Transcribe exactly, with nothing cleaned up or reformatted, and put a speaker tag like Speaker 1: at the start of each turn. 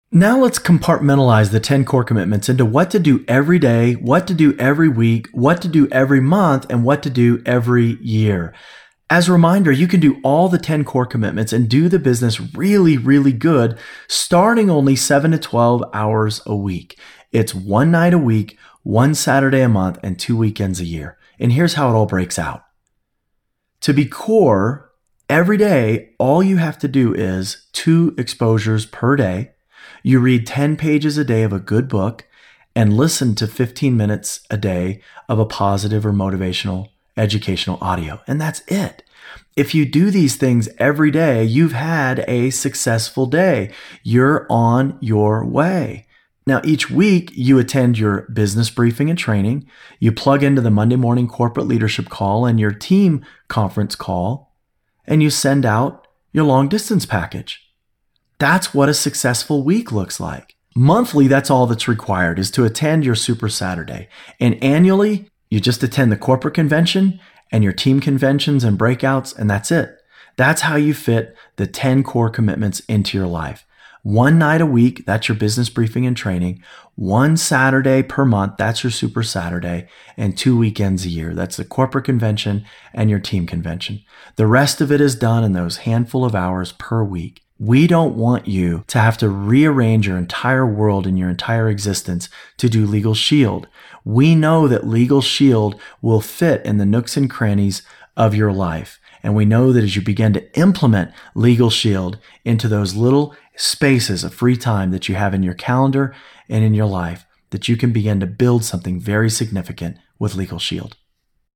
Speaker 1: Now let's compartmentalize the ten core commitments into what to do every day, what to do every week, what to do every month, and what to do every year. As a reminder, you can do all the ten core commitments and do the business really, really good, starting only seven to twelve hours a week. It's one night a week, one Saturday a month, and two weekends a year. And here's how it all breaks out. To be core, every day, all you have to do is two exposures per day. You read ten pages a day of a good book and listen to fifteen minutes a day of a positive or motivational educational audio. And that's it. If you do these things every day, you've had a successful day. You're on your way. Now, each week you attend your business briefing and training. You plug into the Monday morning corporate leadership call and your team conference call, and you send out your long distance package. That's what a successful week looks like. Monthly, that's all that's required, is to attend your Super Saturday. And annually, you just attend the corporate convention and your team conventions and breakouts, and that's it. That's how you fit the ten core commitments into your life. One night a week, that's your business briefing and training. One Saturday per month, that's your Super Saturday. And two weekends a year, that's the corporate convention and your team convention. The rest of it is done in those handful of hours per week. We don't want you to have to rearrange your entire world and your entire existence to do Legal Shield. We know that Legal Shield will fit in the nooks and crannies of your life. And we know that as you begin to implement Legal Shield into those little spaces of free time that you have in your calendar and in your life, that you can begin to build something very significant with Legal Shield.